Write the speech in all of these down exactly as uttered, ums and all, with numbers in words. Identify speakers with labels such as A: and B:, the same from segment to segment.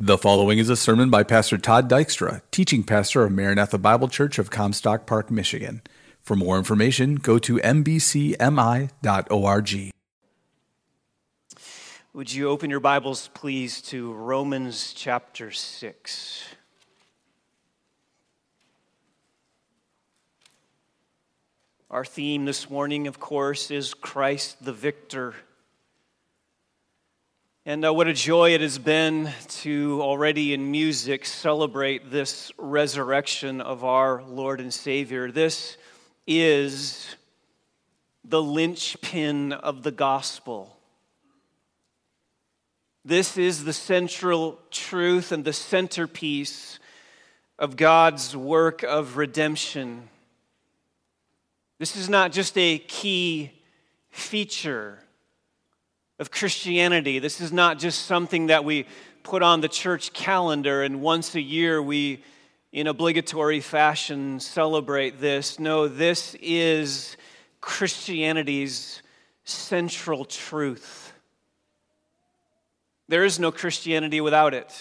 A: The following is a sermon by Pastor Todd Dykstra, teaching pastor of Maranatha Bible Church of Comstock Park, Michigan. For more information, go to m b c m i dot org.
B: Would you open your Bibles, please, to Romans chapter six. Our theme this morning, of course, is Christ the Victor. And uh, what a joy it has been to already in music celebrate this resurrection of our Lord and Savior. This is the linchpin of the gospel. This is the central truth and the centerpiece of God's work of redemption. This is not just a key feature of Christianity. This is not just something that we put on the church calendar and once a year we, in obligatory fashion, celebrate this. No, this is Christianity's central truth. There is no Christianity without it.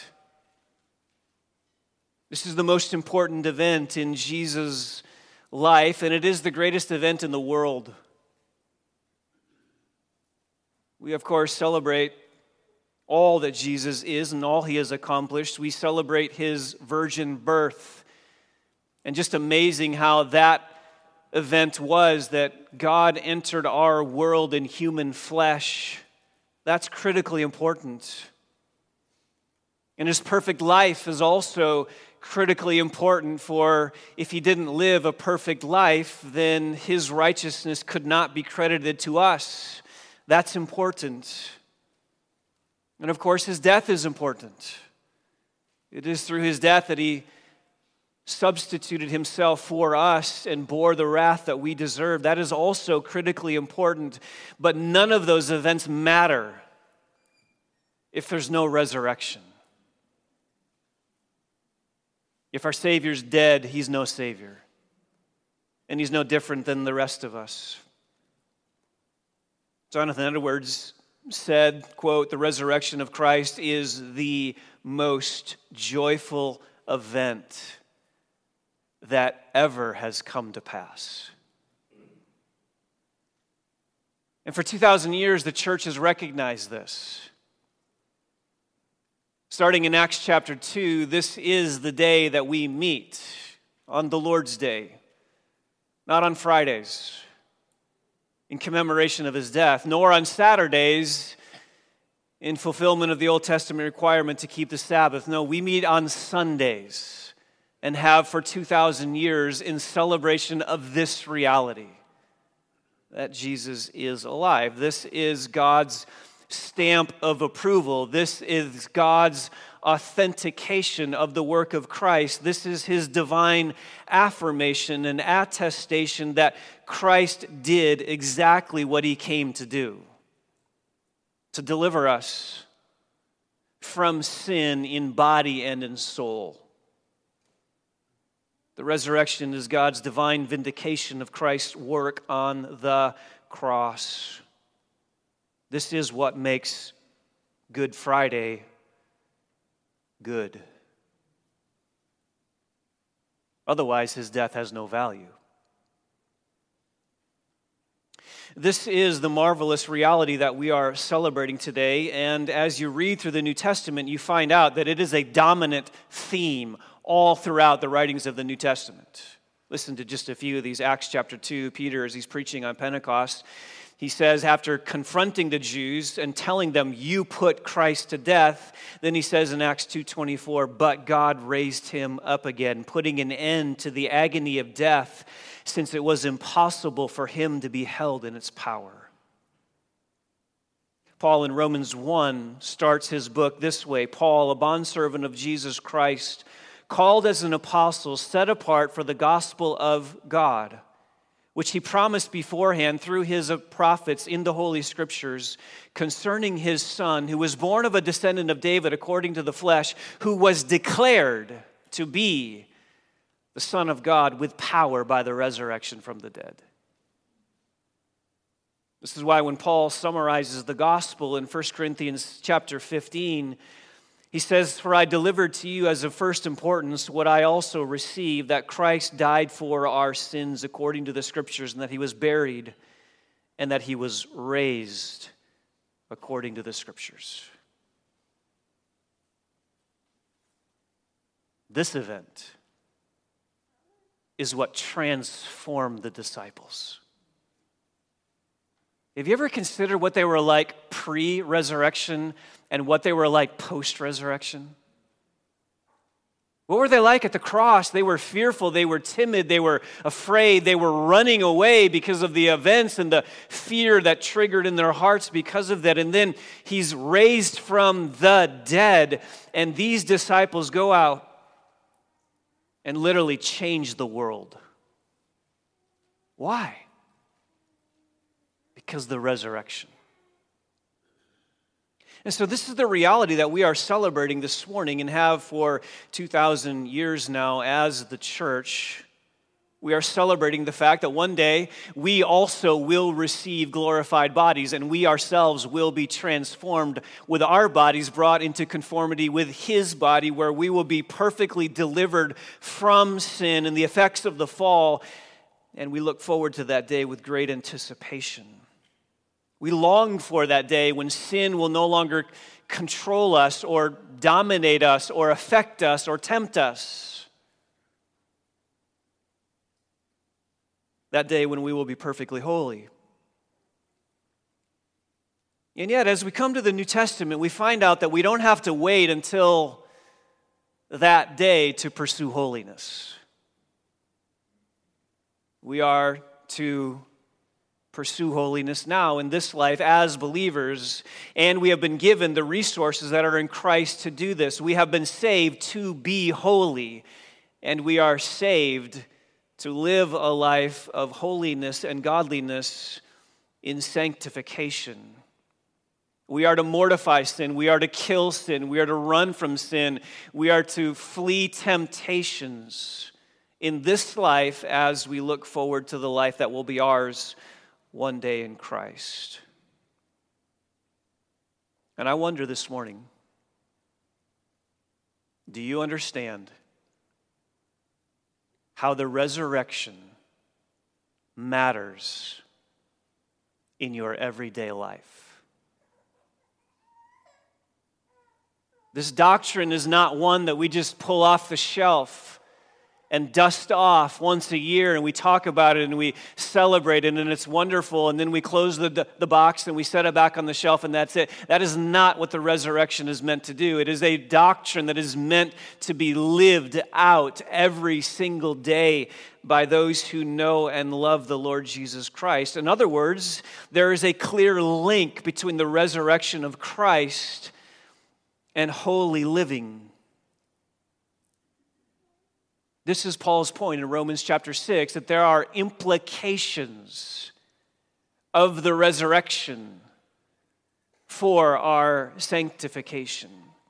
B: This is the most important event in Jesus' life, and it is the greatest event in the world. We, of course, celebrate all that Jesus is and all he has accomplished. We celebrate his virgin birth. And just amazing how that event was, that God entered our world in human flesh. That's critically important. And his perfect life is also critically important, for if he didn't live a perfect life, then his righteousness could not be credited to us. That's important. And of course, his death is important. It is through his death that he substituted himself for us and bore the wrath that we deserve. That is also critically important. But none of those events matter if there's no resurrection. If our Savior's dead, he's no Savior. And he's no different than the rest of us. Jonathan Edwards said, quote, "The resurrection of Christ is the most joyful event that ever has come to pass." And for two thousand years, the church has recognized this. Starting in Acts chapter two, this is the day that we meet, on the Lord's Day, not on Fridays, in commemoration of his death, nor on Saturdays in fulfillment of the Old Testament requirement to keep the Sabbath. No, we meet on Sundays and have for two thousand years in celebration of this reality, that Jesus is alive. This is God's stamp of approval. This is God's authentication of the work of Christ. This is his divine affirmation and attestation that Christ did exactly what he came to do, to deliver us from sin in body and in soul. The resurrection is God's divine vindication of Christ's work on the cross. This is what makes Good Friday good. Otherwise, his death has no value. This is the marvelous reality that we are celebrating today, and as you read through the New Testament, you find out that it is a dominant theme all throughout the writings of the New Testament. Listen to just a few of these. Acts chapter two, Peter, as he's preaching on Pentecost, he says, after confronting the Jews and telling them, "You put Christ to death," then he says in Acts two twenty-four, "But God raised him up again, putting an end to the agony of death, since it was impossible for him to be held in its power." Paul in Romans one starts his book this way: "Paul, a bondservant of Jesus Christ, called as an apostle, set apart for the gospel of God, which he promised beforehand through his prophets in the Holy Scriptures, concerning his Son, who was born of a descendant of David according to the flesh, who was declared to be the Son of God with power by the resurrection from the dead." This is why when Paul summarizes the gospel in First Corinthians chapter fifteen, He says, "For I delivered to you as of first importance what I also received, that Christ died for our sins according to the Scriptures, and that he was buried, and that he was raised according to the Scriptures." This event is what transformed the disciples. Have you ever considered what they were like pre-resurrection and what they were like post-resurrection? What were they like at the cross? They were fearful, they were timid, they were afraid, they were running away because of the events and the fear that triggered in their hearts because of that. And then he's raised from the dead, and these disciples go out and literally change the world. Why? Because of the resurrection. And so this is the reality that we are celebrating this morning and have for two thousand years now as the church. We are celebrating the fact that one day we also will receive glorified bodies, and we ourselves will be transformed with our bodies brought into conformity with his body, where we will be perfectly delivered from sin and the effects of the fall. And we look forward to that day with great anticipation. We long for that day when sin will no longer control us or dominate us or affect us or tempt us. That day when we will be perfectly holy. And yet, as we come to the New Testament, we find out that we don't have to wait until that day to pursue holiness. We are to pursue holiness now in this life as believers, and we have been given the resources that are in Christ to do this. We have been saved to be holy, and we are saved to live a life of holiness and godliness in sanctification. We are to mortify sin. We are to kill sin. We are to run from sin. We are to flee temptations in this life as we look forward to the life that will be ours one day in Christ. And I wonder this morning, do you understand how the resurrection matters in your everyday life? This doctrine is not one that we just pull off the shelf and dust off once a year, and we talk about it and we celebrate it and it's wonderful, and then we close the, the box and we set it back on the shelf and that's it. That is not what the resurrection is meant to do. It is a doctrine that is meant to be lived out every single day by those who know and love the Lord Jesus Christ. In other words, there is a clear link between the resurrection of Christ and holy living. This is Paul's point in Romans chapter six, that there are implications of the resurrection for our sanctification.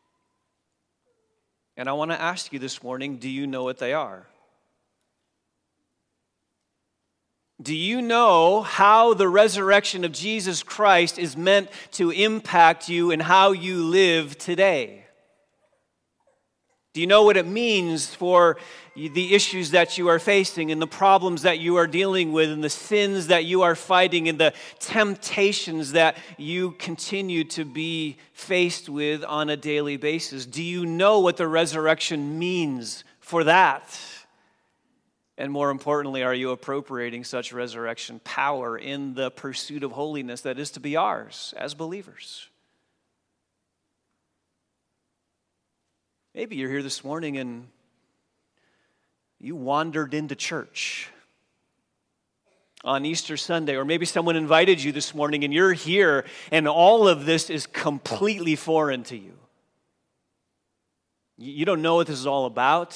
B: And I want to ask you this morning, do you know what they are? Do you know how the resurrection of Jesus Christ is meant to impact you and how you live today? Do you know what it means for the issues that you are facing and the problems that you are dealing with and the sins that you are fighting and the temptations that you continue to be faced with on a daily basis? Do you know what the resurrection means for that? And more importantly, are you appropriating such resurrection power in the pursuit of holiness that is to be ours as believers? Maybe you're here this morning and you wandered into church on Easter Sunday, or maybe someone invited you this morning and you're here and all of this is completely foreign to you. You don't know what this is all about,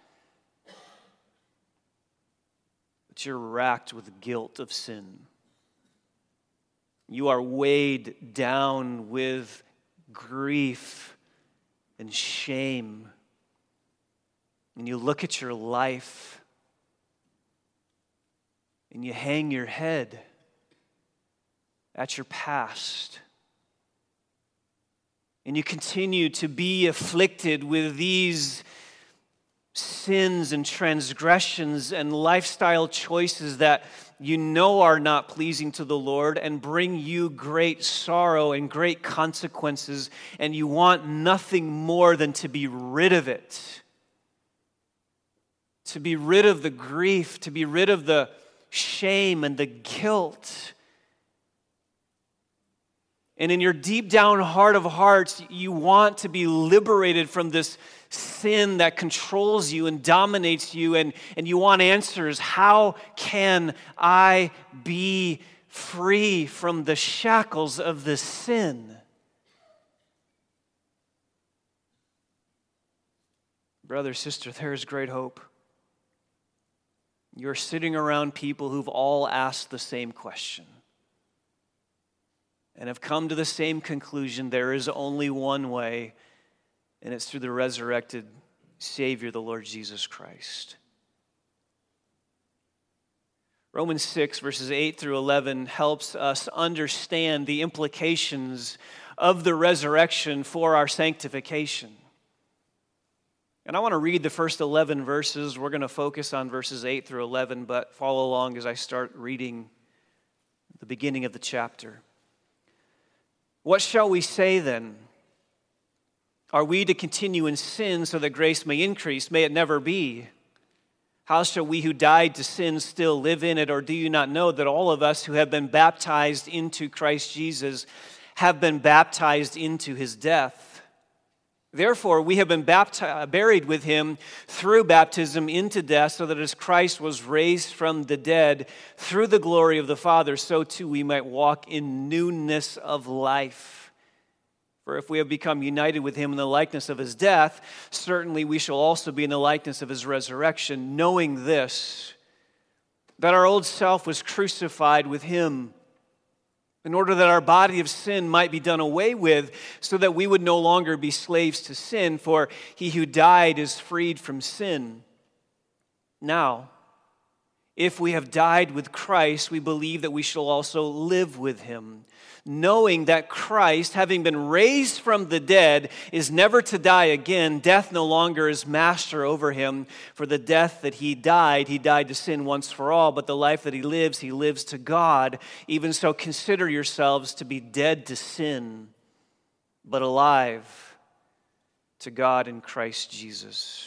B: but you're racked with guilt of sin. You are weighed down with grief and shame. And you look at your life and you hang your head at your past. and you continue to be afflicted with these sins and transgressions and lifestyle choices that you know are not pleasing to the Lord and bring you great sorrow and great consequences, and you want nothing more than to be rid of it, to be rid of the grief, to be rid of the shame and the guilt. And in your deep down heart of hearts, you want to be liberated from this sin that controls you and dominates you, and, and you want answers. How can I be free from the shackles of this sin? Brother, sister, there is great hope. You're sitting around people who've all asked the same question and have come to the same conclusion. There is only one way, and it's through the resurrected Savior, the Lord Jesus Christ. Romans six, verses eight through eleven helps us understand the implications of the resurrection for our sanctification. And I want to read the first eleven verses. We're going to focus on verses eight through eleven, but follow along as I start reading the beginning of the chapter. What shall we say then? Are we to continue in sin so that grace may increase? May it never be. How shall we who died to sin still live in it? Or do you not know that all of us who have been baptized into Christ Jesus have been baptized into his death? Therefore, we have been baptized, buried with him through baptism into death, so that as Christ was raised from the dead through the glory of the Father, so too we might walk in newness of life. For if we have become united with him in the likeness of his death, certainly we shall also be in the likeness of his resurrection, knowing this, that our old self was crucified with him, in order that our body of sin might be done away with, so that we would no longer be slaves to sin, for he who died is freed from sin. Now, if we have died with Christ, we believe that we shall also live with him, knowing that Christ, having been raised from the dead, is never to die again. Death no longer is master over him. For the death that he died, he died to sin once for all, but the life that he lives, he lives to God. Even so, consider yourselves to be dead to sin, but alive to God in Christ Jesus.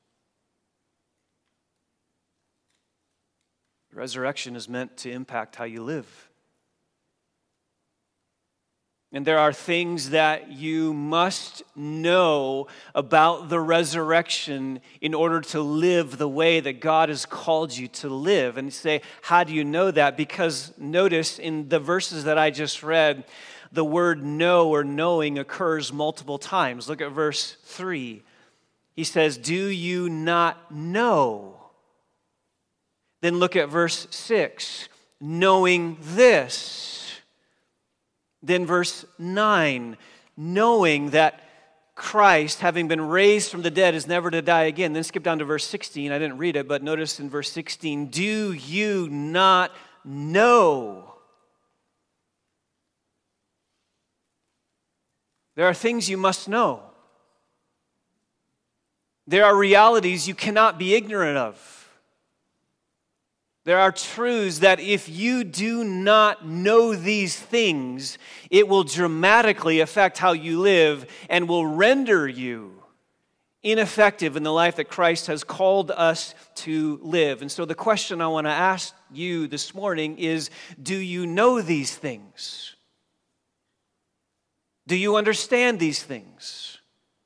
B: Resurrection is meant to impact how you live. And there are things that you must know about the resurrection in order to live the way that God has called you to live. And you say, how do you know that? Because notice in the verses that I just read, the word know or knowing occurs multiple times. Look at verse three. He says, do you not know? Then look at verse six, knowing this. Then verse nine, knowing that Christ, having been raised from the dead, is never to die again. Then skip down to verse sixteen. I didn't read it, but notice in verse sixteen, do you not know? There are things you must know. There are realities you cannot be ignorant of. There are truths that if you do not know these things, it will dramatically affect how you live and will render you ineffective in the life that Christ has called us to live. And so the question I want to ask you this morning is, do you know these things? Do you understand these things?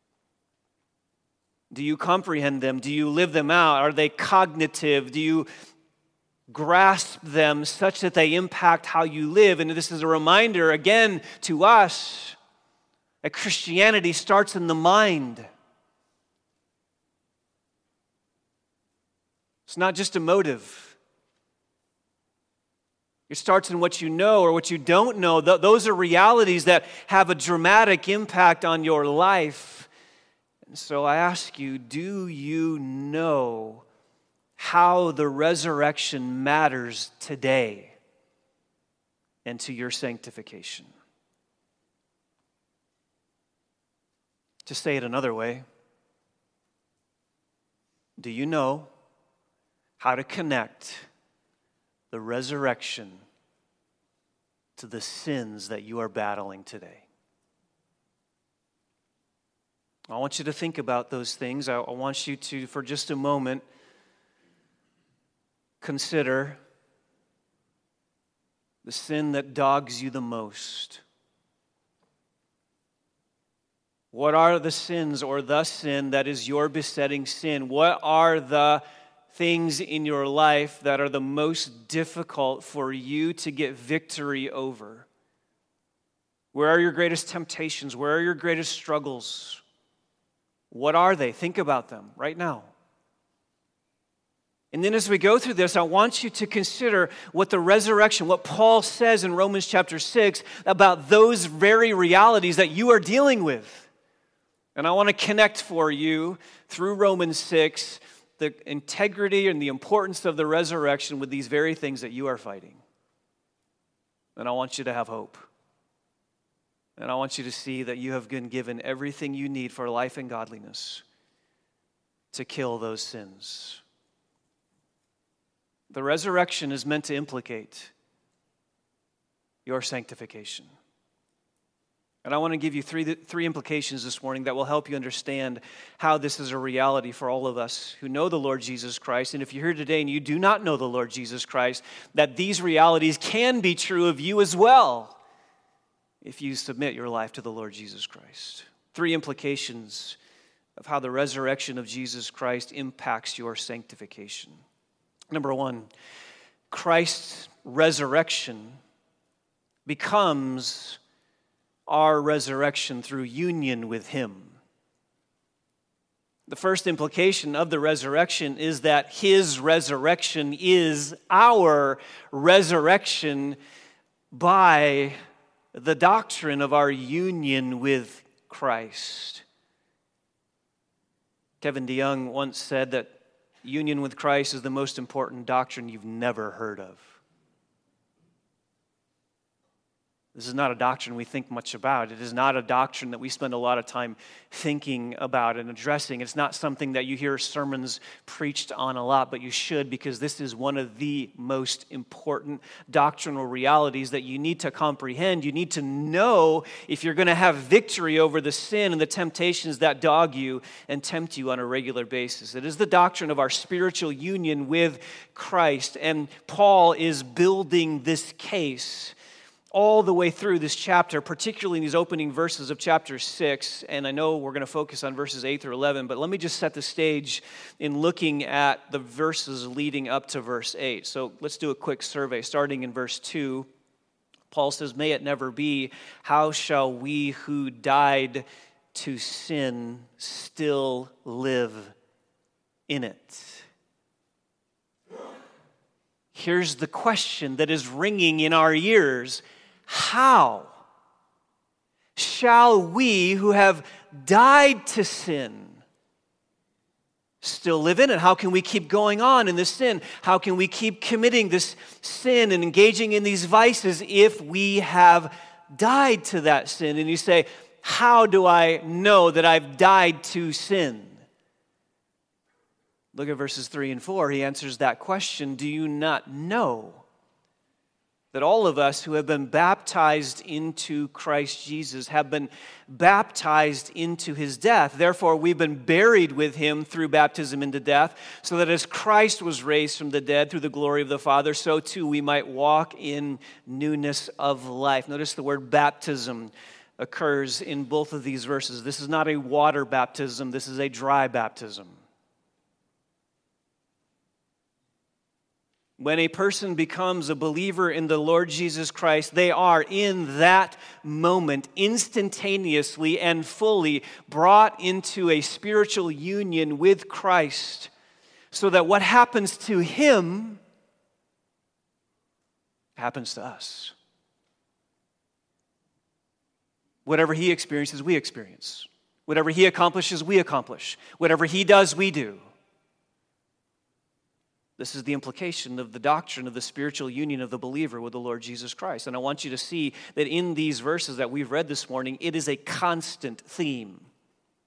B: Do you comprehend them? Do you live them out? Are they cognitive? Do you grasp them such that they impact how you live? And this is a reminder again to us that Christianity starts in the mind. It's not just a motive. It starts in what you know or what you don't know. Th- those are realities that have a dramatic impact on your life. And so I ask you, do you know how the resurrection matters today and to your sanctification? To say it another way, do you know how to connect the resurrection to the sins that you are battling today? I want you to think about those things. I want you to, for just a moment, consider the sin that dogs you the most. What are the sins or the sin that is your besetting sin? What are the things in your life that are the most difficult for you to get victory over? Where are your greatest temptations? Where are your greatest struggles? What are they? Think about them right now. And then as we go through this, I want you to consider what the resurrection, what Paul says in Romans chapter six about those very realities that you are dealing with. And I want to connect for you through Romans six the integrity and the importance of the resurrection with these very things that you are fighting. And I want you to have hope. And I want you to see that you have been given everything you need for life and godliness to kill those sins. The resurrection is meant to implicate your sanctification. And I want to give you three, three implications this morning that will help you understand how this is a reality for all of us who know the Lord Jesus Christ. And if you're here today and you do not know the Lord Jesus Christ, that these realities can be true of you as well if you submit your life to the Lord Jesus Christ. Three implications of how the resurrection of Jesus Christ impacts your sanctification. Number one, Christ's resurrection becomes our resurrection through union with Him. The first implication of the resurrection is that His resurrection is our resurrection by the doctrine of our union with Christ. Kevin DeYoung once said that union with Christ is the most important doctrine you've never heard of. This is not a doctrine we think much about. It is not a doctrine that we spend a lot of time thinking about and addressing. It's not something that you hear sermons preached on a lot, but you should, because this is one of the most important doctrinal realities that you need to comprehend. You need to know if you're going to have victory over the sin and the temptations that dog you and tempt you on a regular basis. It is the doctrine of our spiritual union with Christ, and Paul is building this case all the way through this chapter, particularly in these opening verses of chapter six, and I know we're going to focus on verses eight through eleven, but let me just set the stage in looking at the verses leading up to verse eight. So let's do a quick survey. Starting in verse two, Paul says, "May it never be, how shall we who died to sin still live in it?" Here's the question that is ringing in our ears. How shall we who have died to sin still live in it? How can we keep going on in this sin? How can we keep committing this sin and engaging in these vices if we have died to that sin? And you say, how do I know that I've died to sin? Look at verses three and four. He answers that question. Do you not know that all of us who have been baptized into Christ Jesus have been baptized into His death? Therefore, we've been buried with Him through baptism into death, so that as Christ was raised from the dead through the glory of the Father, so too we might walk in newness of life. Notice the word baptism occurs in both of these verses. This is not a water baptism. This is a dry baptism. When a person becomes a believer in the Lord Jesus Christ, they are in that moment instantaneously and fully brought into a spiritual union with Christ, so that what happens to Him happens to us. Whatever He experiences, we experience. Whatever He accomplishes, we accomplish. Whatever He does, we do. This is the implication of the doctrine of the spiritual union of the believer with the Lord Jesus Christ. And I want you to see that in these verses that we've read this morning, it is a constant theme.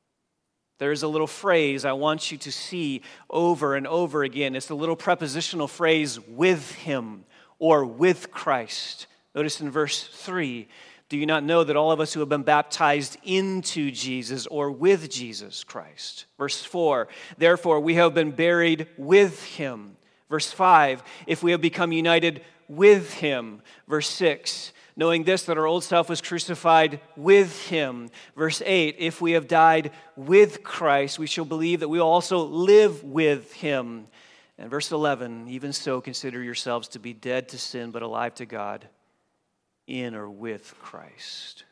B: There's a little phrase I want you to see over and over again. It's the little prepositional phrase, with him, or with Christ. Notice in verse three, do you not know that all of us who have been baptized into Jesus or with Jesus Christ? Verse four, therefore we have been buried with him. Verse five, if we have become united with him. Verse six, knowing this, that our old self was crucified with him. Verse eight, if we have died with Christ, we shall believe that we will also live with him. And verse eleven, even so consider yourselves to be dead to sin, but alive to God in or with Christ.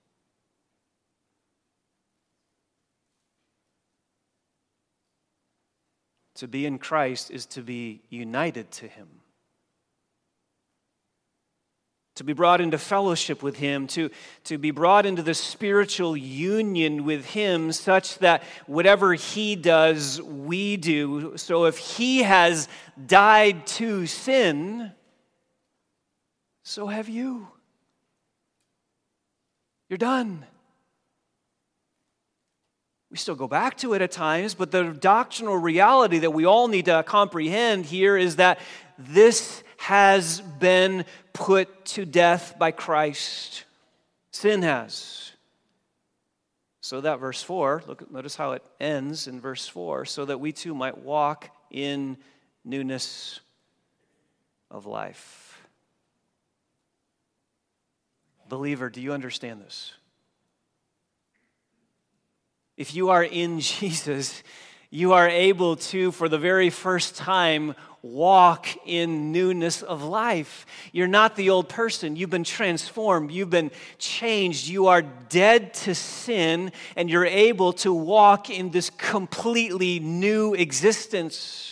B: To be in Christ is to be united to him. To be brought into fellowship with him, to, to be brought into the spiritual union with him such that whatever he does, we do. So if he has died to sin, so have you. You're done. We still go back to it at times, but the doctrinal reality that we all need to comprehend here is that this has been put to death by Christ. Sin has. So that verse four, look, notice how it ends in verse four, so that we too might walk in newness of life. Believer, do you understand this? If you are in Jesus, you are able to, for the very first time, walk in newness of life. You're not the old person. You've been transformed. You've been changed. You are dead to sin, and you're able to walk in this completely new existence.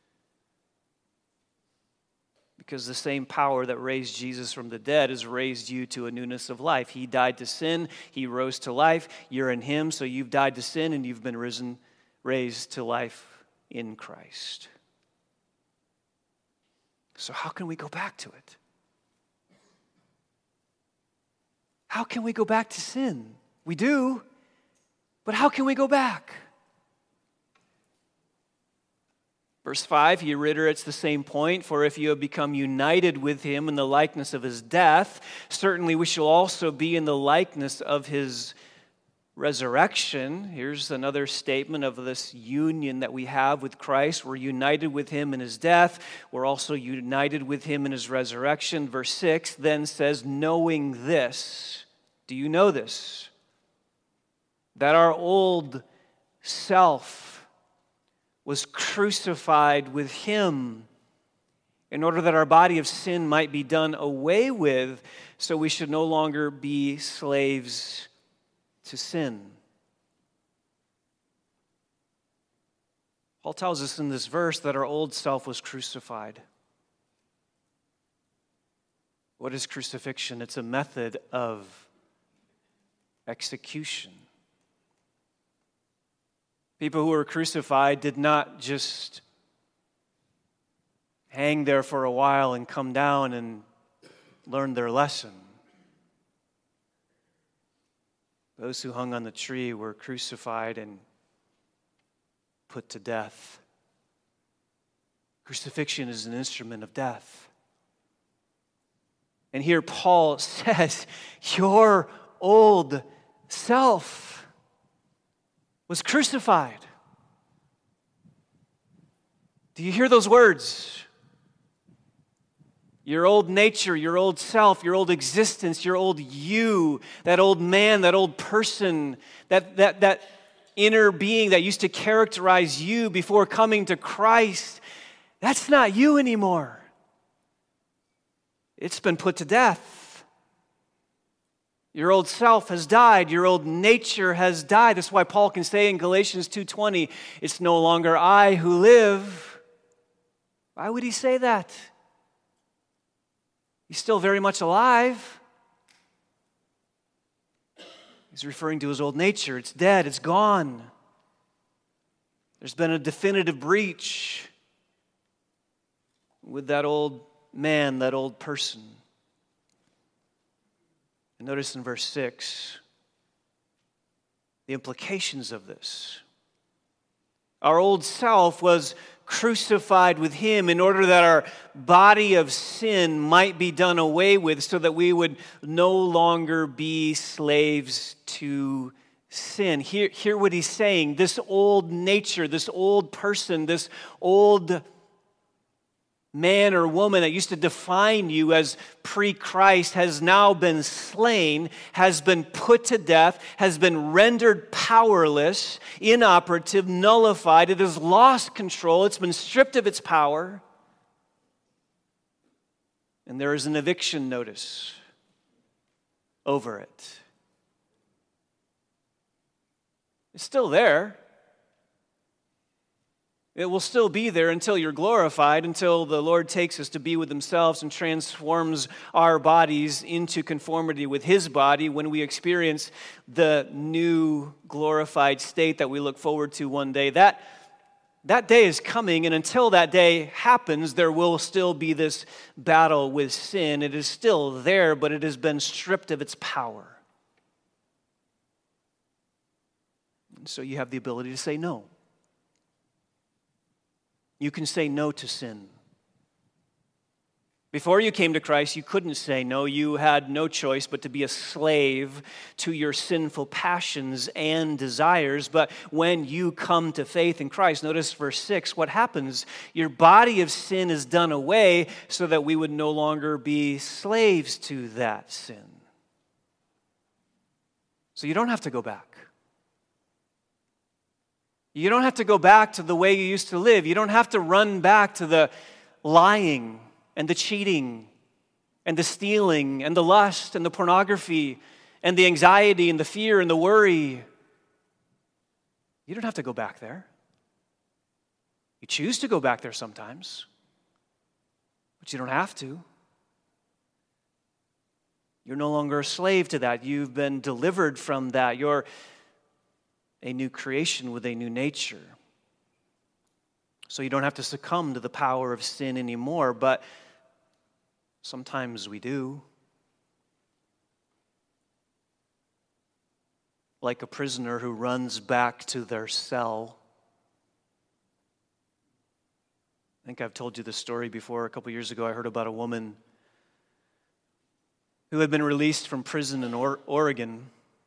B: Because the same power that raised Jesus from the dead has raised you to a newness of life. He died to sin. He rose to life. You're in him, so you've died to sin, and you've been risen, raised to life in Christ. So how can we go back to it? How can we go back to sin? We do, but how can we go back? Verse five, he reiterates the same point, for if you have become united with him in the likeness of his death, certainly we shall also be in the likeness of his resurrection. Here's another statement of this union that we have with Christ. We're united with him in his death. We're also united with him in his resurrection. Verse six then says, knowing this. Do you know this? That our old self was crucified with him in order that our body of sin might be done away with, so we should no longer be slaves to sin. Paul tells us in this verse that our old self was crucified. What is crucifixion? It's a method of execution. People who were crucified did not just hang there for a while and come down and learn their lesson. Those who hung on the tree were crucified and put to death. Crucifixion is an instrument of death. And here Paul says, your old self was crucified. Do you hear those words? Your old nature, your old self, your old existence, your old you, that old man, that old person, that, that, that inner being that used to characterize you before coming to Christ, that's not you anymore. It's been put to death. Your old self has died. Your old nature has died. That's why Paul can say in Galatians two twenty, it's no longer I who live. Why would he say that? He's still very much alive. He's referring to his old nature. It's dead. It's gone. There's been a definitive breach with that old man, that old person. And notice in verse six, the implications of this. Our old self was crucified with him in order that our body of sin might be done away with so that we would no longer be slaves to sin. Hear, hear what he's saying. This old nature, this old person, this old man or woman that used to define you as pre-Christ has now been slain, has been put to death, has been rendered powerless, inoperative, nullified. It has lost control. It's been stripped of its power. And there is an eviction notice over it. It's still there. It will still be there until you're glorified, until the Lord takes us to be with himself and transforms our bodies into conformity with his body when we experience the new glorified state that we look forward to one day. That, that day is coming, and until that day happens, there will still be this battle with sin. It is still there, but it has been stripped of its power. And so you have the ability to say no. You can say no to sin. Before you came to Christ, you couldn't say no. You had no choice but to be a slave to your sinful passions and desires. But when you come to faith in Christ, notice verse six, what happens? Your body of sin is done away so that we would no longer be slaves to that sin. So you don't have to go back. You don't have to go back to the way you used to live. You don't have to run back to the lying and the cheating and the stealing and the lust and the pornography and the anxiety and the fear and the worry. You don't have to go back there. You choose to go back there sometimes, but you don't have to. You're no longer a slave to that. You've been delivered from that. You're a new creation with a new nature. So you don't have to succumb to the power of sin anymore, but sometimes we do. Like a prisoner who runs back to their cell. I think I've told you this story before. A couple years ago, I heard about a woman who had been released from prison in or- Oregon.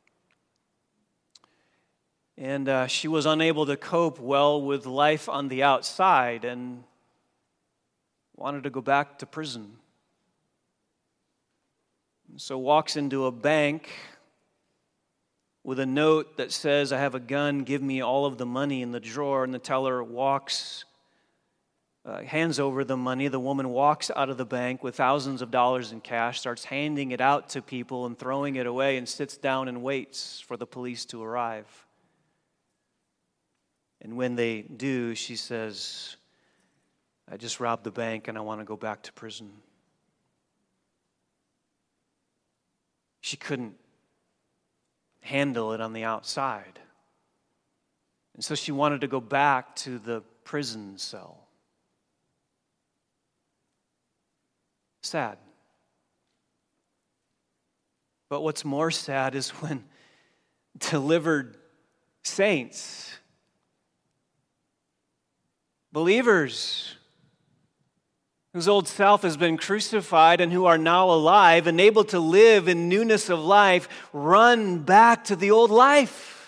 B: And uh, she was unable to cope well with life on the outside and wanted to go back to prison. And so walks into a bank with a note that says, I have a gun, give me all of the money in the drawer. And the teller walks, uh, hands over the money. The woman walks out of the bank with thousands of dollars in cash, starts handing it out to people and throwing it away, and sits down and waits for the police to arrive. And when they do, she says, I just robbed the bank and I want to go back to prison. She couldn't handle it on the outside. And so she wanted to go back to the prison cell. Sad. But what's more sad is when delivered saints, believers whose old self has been crucified and who are now alive and able to live in newness of life, run back to the old life.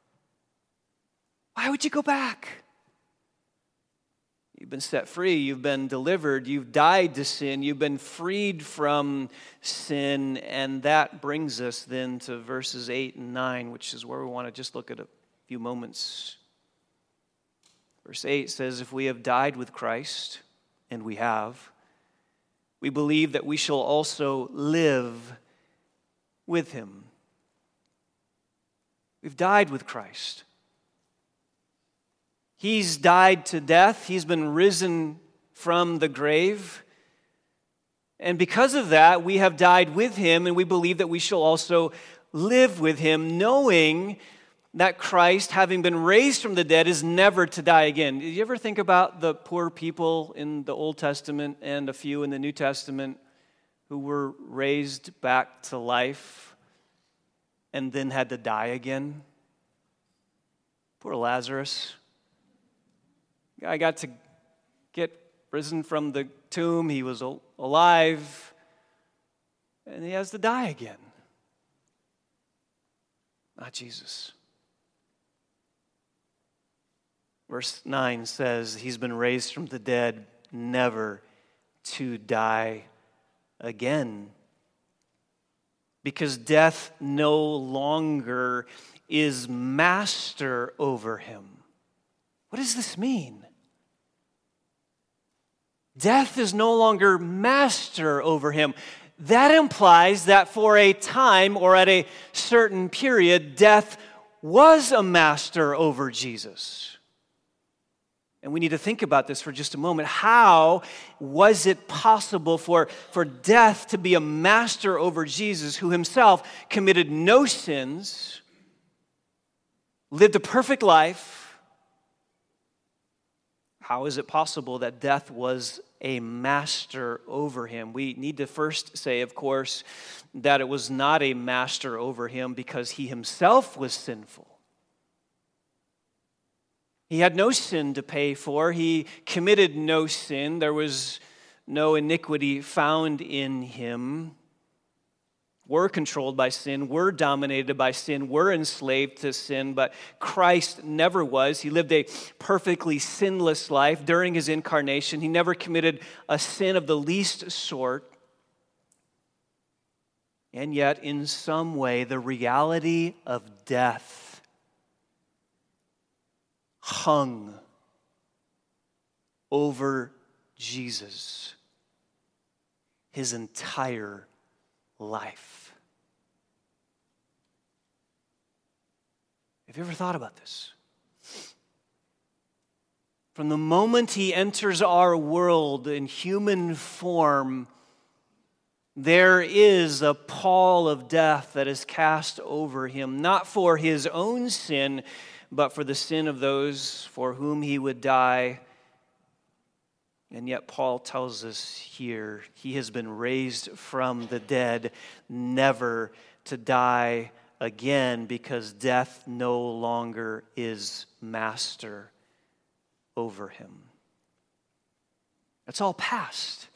B: Why would you go back? You've been set free, you've been delivered, you've died to sin, you've been freed from sin, and that brings us then to verses eight and nine, which is where we want to just look at a few moments. Verse eight says, if we have died with Christ, and we have, we believe that we shall also live with him. We've died with Christ. He's died to death. He's been risen from the grave. And because of that, we have died with him, and we believe that we shall also live with him, knowing that Christ, having been raised from the dead, is never to die again. Did you ever think about the poor people in the Old Testament and a few in the New Testament who were raised back to life and then had to die again? Poor Lazarus. guy got to get risen from the tomb. He was al- alive, and he has to die again. Not Jesus. Verse nine says, he's been raised from the dead, never to die again. Because death no longer is master over him. What does this mean? Death is no longer master over him. That implies that for a time or at a certain period, death was a master over Jesus. And we need to think about this for just a moment. How was it possible for, for death to be a master over Jesus, who himself committed no sins, lived a perfect life? How is it possible that death was a master over him? We need to first say, of course, that it was not a master over him because he himself was sinful. He had no sin to pay for. He committed no sin. There was no iniquity found in him. We're controlled by sin. We're dominated by sin. We're enslaved to sin, but Christ never was. He lived a perfectly sinless life during his incarnation. He never committed a sin of the least sort. And yet, in some way, the reality of death hung over Jesus his entire life. Have you ever thought about this? From the moment he enters our world in human form, there is a pall of death that is cast over him, not for his own sin, but for the sin of those for whom he would die. And yet Paul tells us here, he has been raised from the dead, never to die again, because death no longer is master over him. That's all past.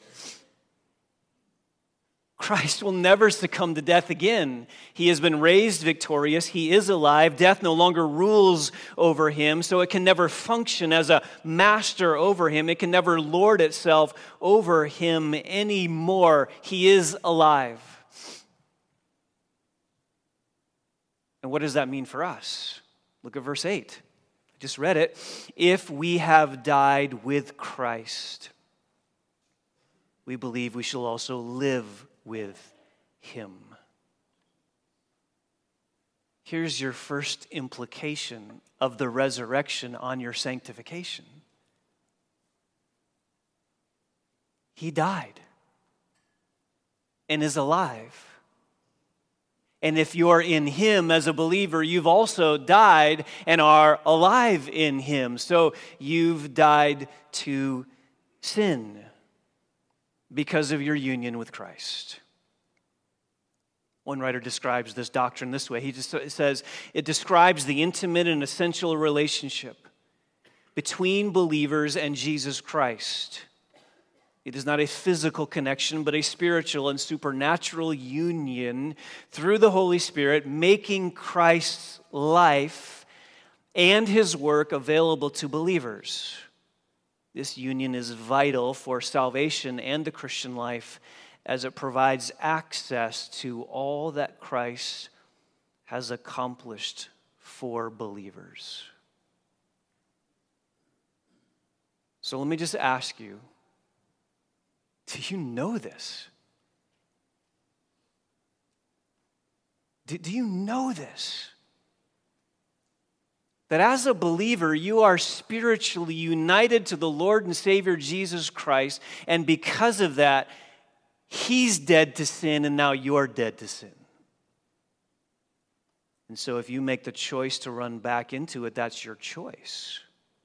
B: Christ will never succumb to death again. He has been raised victorious. He is alive. Death no longer rules over him, so it can never function as a master over him. It can never lord itself over him anymore. He is alive. And what does that mean for us? Look at verse eight. I just read it. If we have died with Christ, we believe we shall also live with him. Here's your first implication of the resurrection on your sanctification. He died and is alive. And if you're in him as a believer, you've also died and are alive in him. So you've died to sin because of your union with Christ. One writer describes this doctrine this way. He just says, it describes the intimate and essential relationship between believers and Jesus Christ. It is not a physical connection, but a spiritual and supernatural union through the Holy Spirit, making Christ's life and his work available to believers. This union is vital for salvation and the Christian life, as it provides access to all that Christ has accomplished for believers. So let me just ask you, do you know this? Do, do you know this? That as a believer, you are spiritually united to the Lord and Savior Jesus Christ, and because of that, he's dead to sin, and now you're dead to sin. And so if you make the choice to run back into it, that's your choice.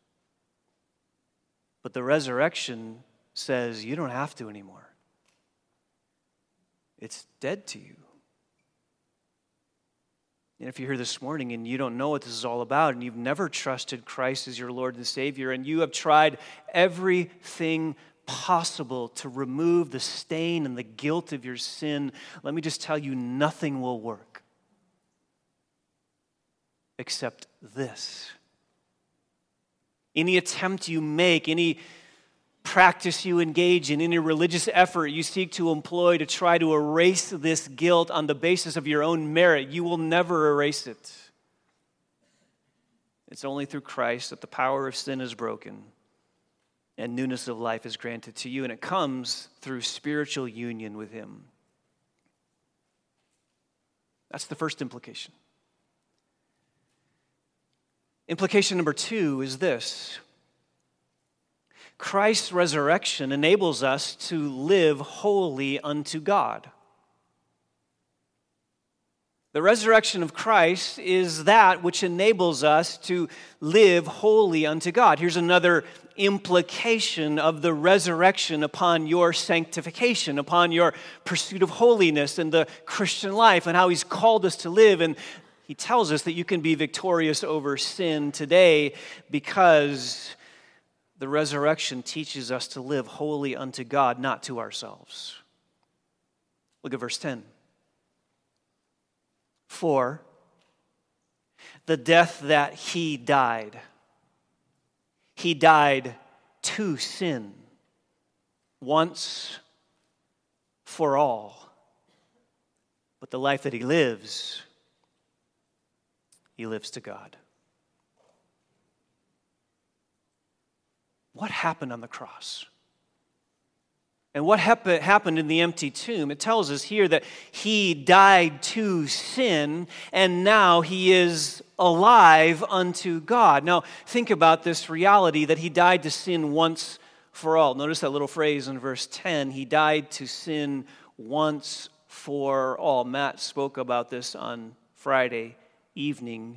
B: But the resurrection says you don't have to anymore. It's dead to you. And if you're here this morning and you don't know what this is all about, and you've never trusted Christ as your Lord and Savior, and you have tried everything possible to remove the stain and the guilt of your sin, let me just tell you, nothing will work except this. Any attempt you make, any practice you engage in, any religious effort you seek to employ to try to erase this guilt on the basis of your own merit, you will never erase it. It's only through Christ that the power of sin is broken and newness of life is granted to you, and it comes through spiritual union with Him. That's the first implication. Implication number two is this: Christ's resurrection enables us to live wholly unto God. The resurrection of Christ is that which enables us to live wholly unto God. Here's another implication of the resurrection upon your sanctification, upon your pursuit of holiness and the Christian life and how He's called us to live. And He tells us that you can be victorious over sin today because the resurrection teaches us to live wholly unto God, not to ourselves. Look at verse ten. For the death that He died, He died to sin once for all. But the life that He lives, He lives to God. What happened on the cross? And what hap- happened in the empty tomb? It tells us here that He died to sin, and now He is alive unto God. Now, think about this reality that He died to sin once for all. Notice that little phrase in verse ten, He died to sin once for all. Matt spoke about this on Friday evening.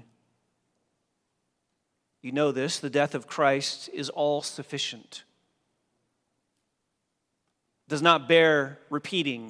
B: You know this, the death of Christ is all sufficient. Does not bear repeating.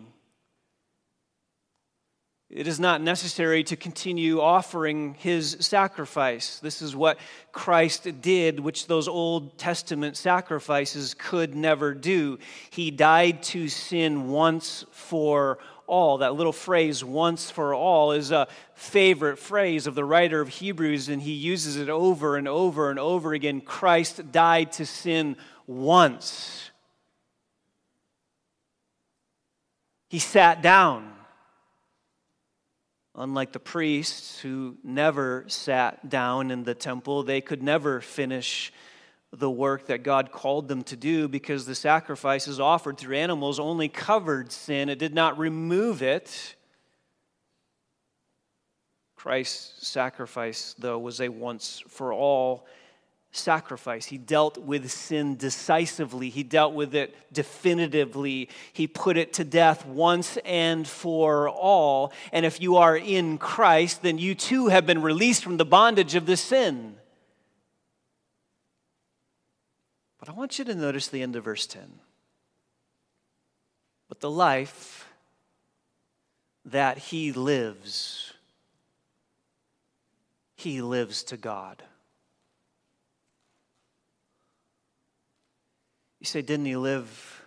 B: It is not necessary to continue offering His sacrifice. This is what Christ did, which those Old Testament sacrifices could never do. He died to sin once for all. That little phrase, once for all, is a favorite phrase of the writer of Hebrews, and he uses it over and over and over again. Christ died to sin once. He sat down. Unlike the priests who never sat down in the temple, they could never finish the work that God called them to do because the sacrifices offered through animals only covered sin. It did not remove it. Christ's sacrifice, though, was a once-for-all sacrifice. He dealt with sin decisively. He dealt with it definitively. He put it to death once and for all. And if you are in Christ, then you too have been released from the bondage of this sin. But I want you to notice the end of verse ten. But the life that He lives, He lives to God. You say, didn't He live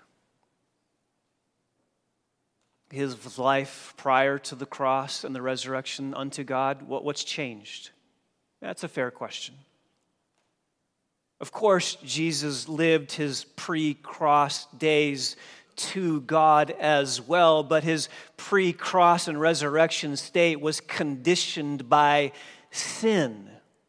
B: His life prior to the cross and the resurrection unto God? What, what's changed? That's a fair question. Of course, Jesus lived His pre-cross days to God as well, but His pre-cross and resurrection state was conditioned by sin.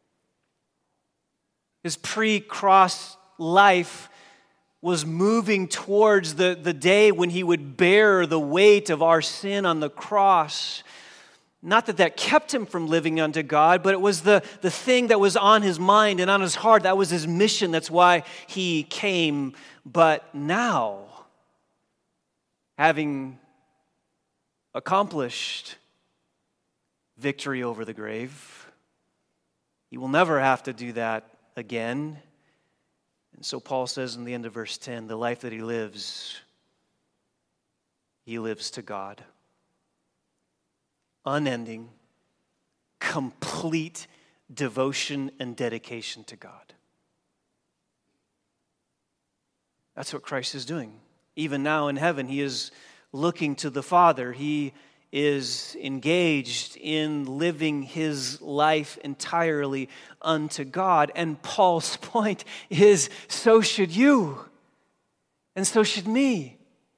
B: His pre-cross life was moving towards the, the day when He would bear the weight of our sin on the cross. Not that that kept Him from living unto God, but it was the, the thing that was on His mind and on His heart. That was His mission. That's why He came. But now, having accomplished victory over the grave, He will never have to do that again. And so Paul says in the end of verse ten, the life that He lives, He lives to God. Unending, complete devotion and dedication to God. That's what Christ is doing. Even now in heaven, he is looking to the Father. He is engaged in living his life entirely unto God. And Paul's point is, so should you, and so should me.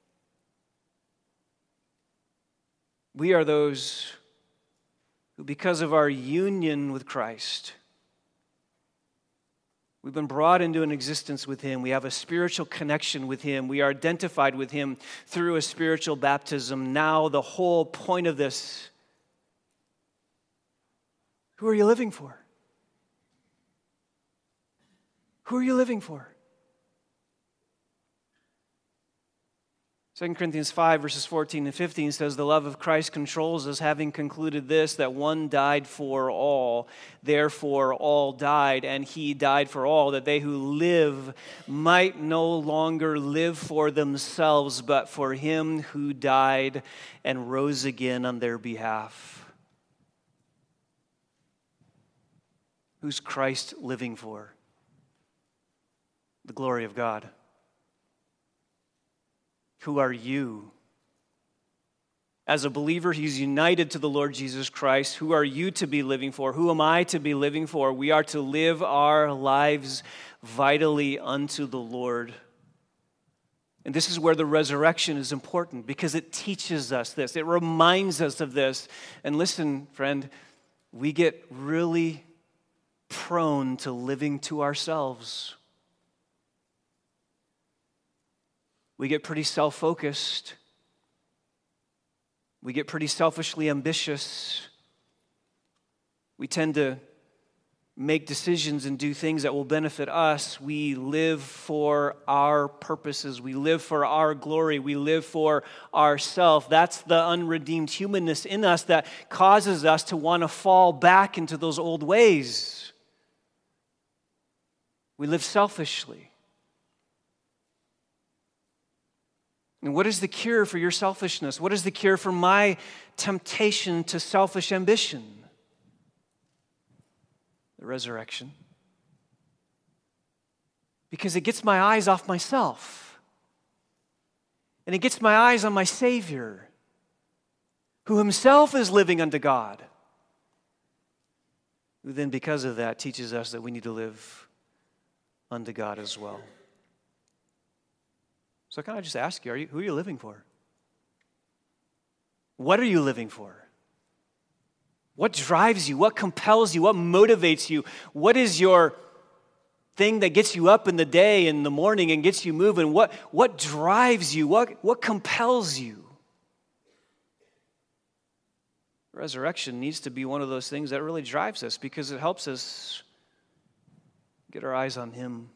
B: We are those who, because of our union with Christ, we've been brought into an existence with him. We have a spiritual connection with him. We are identified with him through a spiritual baptism. Now, the whole point of this, who are you living for? Who are you living for? Second Corinthians five, verses fourteen and fifteen says, the love of Christ controls us, having concluded this, that one died for all, therefore all died, and he died for all, that they who live might no longer live for themselves, but for him who died and rose again on their behalf. Who's Christ living for? The glory of God. Who are you? As a believer, he's united to the Lord Jesus Christ. Who are you to be living for? Who am I to be living for? We are to live our lives vitally unto the Lord. And this is where the resurrection is important, because it teaches us this. It reminds us of this. And listen, friend, we get really prone to living to ourselves. We get pretty self-focused. We get pretty selfishly ambitious. We tend to make decisions and do things that will benefit us. We live for our purposes. We live for our glory. We live for ourselves. That's the unredeemed humanness in us that causes us to want to fall back into those old ways. We live selfishly. And what is the cure for your selfishness? What is the cure for my temptation to selfish ambition? The resurrection. Because it gets my eyes off myself. And it gets my eyes on my Savior, who himself is living unto God. Who then, because of that, teaches us that we need to live unto God as well. So can I just ask you, are you, who are you living for? What are you living for? What drives you? What compels you? What motivates you? What is your thing that gets you up in the day, in the morning, and gets you moving? What, what drives you? What, what compels you? Resurrection needs to be one of those things that really drives us, because it helps us get our eyes on him.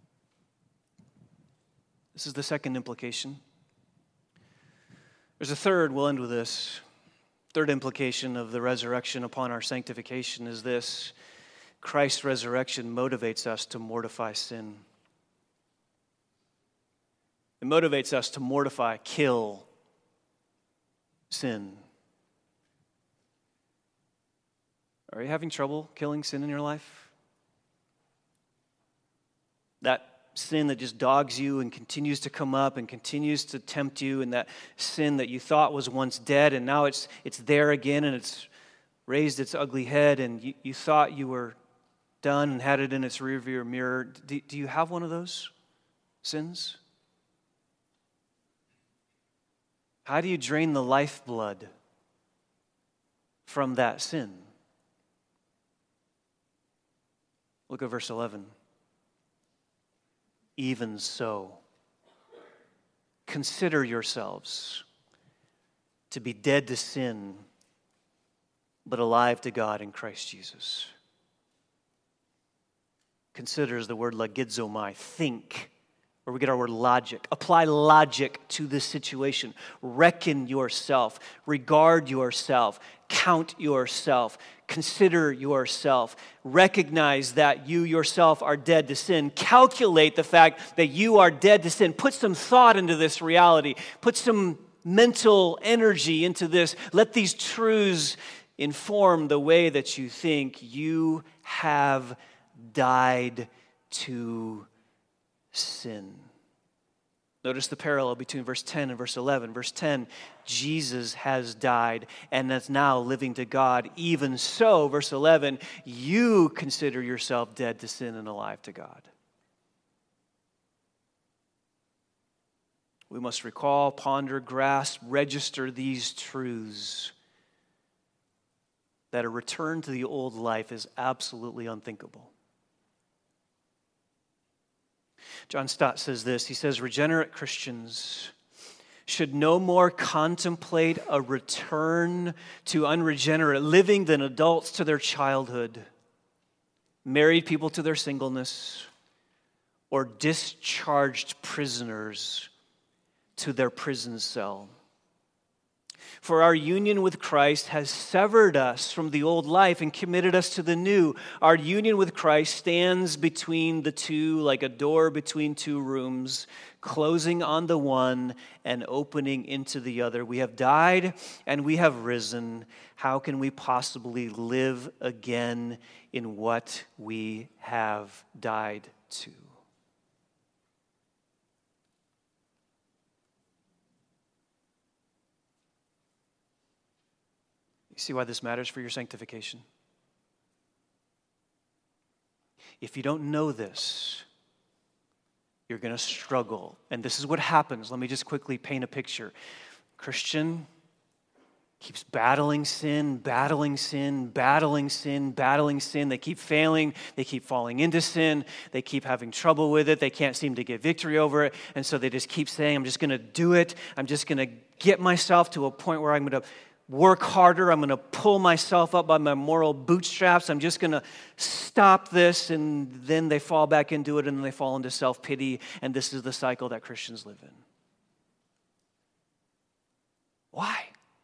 B: This is the second implication. There's a third, we'll end with this. Third implication of the resurrection upon our sanctification is this: Christ's resurrection motivates us to mortify sin. It motivates us to mortify, kill sin. Are you having trouble killing sin in your life? That sin that just dogs you and continues to come up and continues to tempt you, and that sin that you thought was once dead and now it's it's there again and it's raised its ugly head, and you, you thought you were done and had it in its rearview mirror. Do, do you have one of those sins? How do you drain the lifeblood from that sin? Look at verse eleven. Even so, consider yourselves to be dead to sin, but alive to God in Christ Jesus. Consider is the word logizomai, think, where we get our word logic. Apply logic to this situation. Reckon yourself, regard yourself, count yourself, consider yourself. Recognize that you yourself are dead to sin. Calculate the fact that you are dead to sin. Put some thought into this reality. Put some mental energy into this. Let these truths inform the way that you think. You have died to sin. Notice the parallel between verse ten and verse eleven. Verse ten, Jesus has died and is now living to God. Even so, verse eleven, you consider yourself dead to sin and alive to God. We must recall, ponder, grasp, register these truths that a return to the old life is absolutely unthinkable. John Stott says this. He says, regenerate Christians should no more contemplate a return to unregenerate living than adults to their childhood, married people to their singleness, or discharged prisoners to their prison cell. For our union with Christ has severed us from the old life and committed us to the new. Our union with Christ stands between the two, like a door between two rooms, closing on the one and opening into the other. We have died and we have risen. How can we possibly live again in what we have died to? You see why this matters for your sanctification? If you don't know this, you're going to struggle. And this is what happens. Let me just quickly paint a picture. Christian keeps battling sin, battling sin, battling sin, battling sin. They keep failing. They keep falling into sin. They keep having trouble with it. They can't seem to get victory over it. And so they just keep saying, I'm just going to do it. I'm just going to get myself to a point where I'm going to work harder. I'm going to pull myself up by my moral bootstraps. I'm just going to stop this. And then they fall back into it and then they fall into self-pity. And this is the cycle that Christians live in. Why?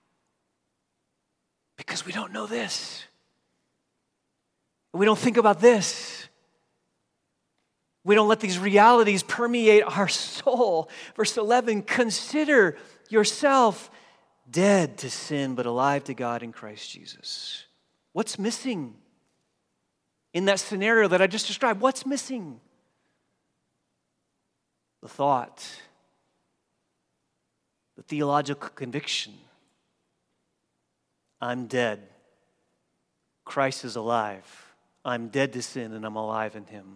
B: Because we don't know this. We don't think about this. We don't let these realities permeate our soul. Verse eleven, consider yourself dead to sin, but alive to God in Christ Jesus. What's missing in that scenario that I just described? What's missing? The thought, the theological conviction. I'm dead. Christ is alive. I'm dead to sin and I'm alive in Him.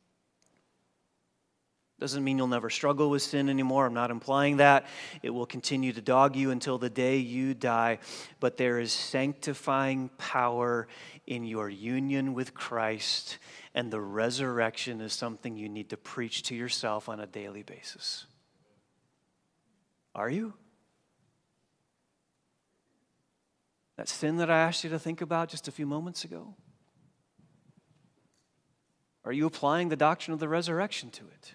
B: Doesn't mean you'll never struggle with sin anymore. I'm not implying that. It will continue to dog you until the day you die. But there is sanctifying power in your union with Christ, and the resurrection is something you need to preach to yourself on a daily basis. Are you? That sin that I asked you to think about just a few moments ago? Are you applying the doctrine of the resurrection to it?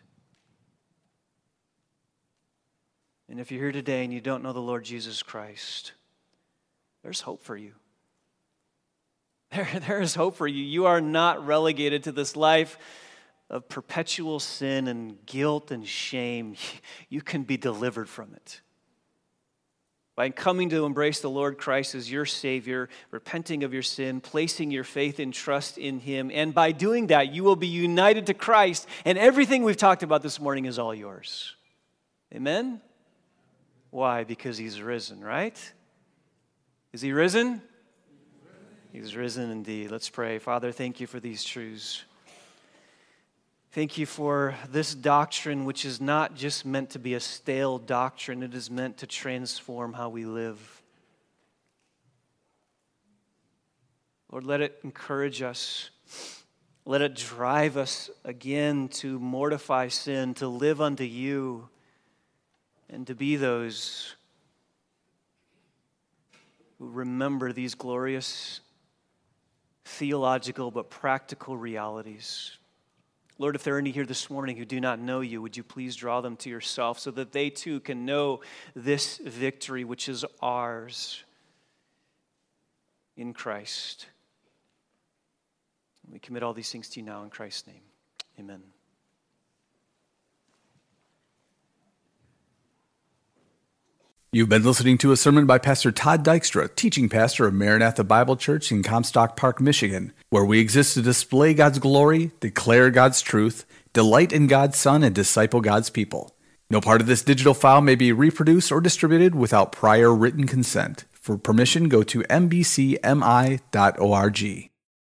B: And if you're here today and you don't know the Lord Jesus Christ, there's hope for you. There, there is hope for you. You are not relegated to this life of perpetual sin and guilt and shame. You can be delivered from it. By coming to embrace the Lord Christ as your Savior, repenting of your sin, placing your faith and trust in Him, and by doing that, you will be united to Christ, and everything we've talked about this morning is all yours. Amen? Why? Because He's risen, right? Is He risen? He's risen indeed. Let's pray. Father, thank You for these truths. Thank You for this doctrine, which is not just meant to be a stale doctrine. It is meant to transform how we live. Lord, let it encourage us. Let it drive us again to mortify sin, to live unto You, and to be those who remember these glorious theological but practical realities. Lord, if there are any here this morning who do not know You, would You please draw them to Yourself so that they too can know this victory which is ours in Christ. We commit all these things to You now in Christ's name. Amen.
A: You've been listening to a sermon by Pastor Todd Dykstra, teaching pastor of Maranatha Bible Church in Comstock Park, Michigan, where we exist to display God's glory, declare God's truth, delight in God's Son, and disciple God's people. No part of this digital file may be reproduced or distributed without prior written consent. For permission, go to m b c m i dot org.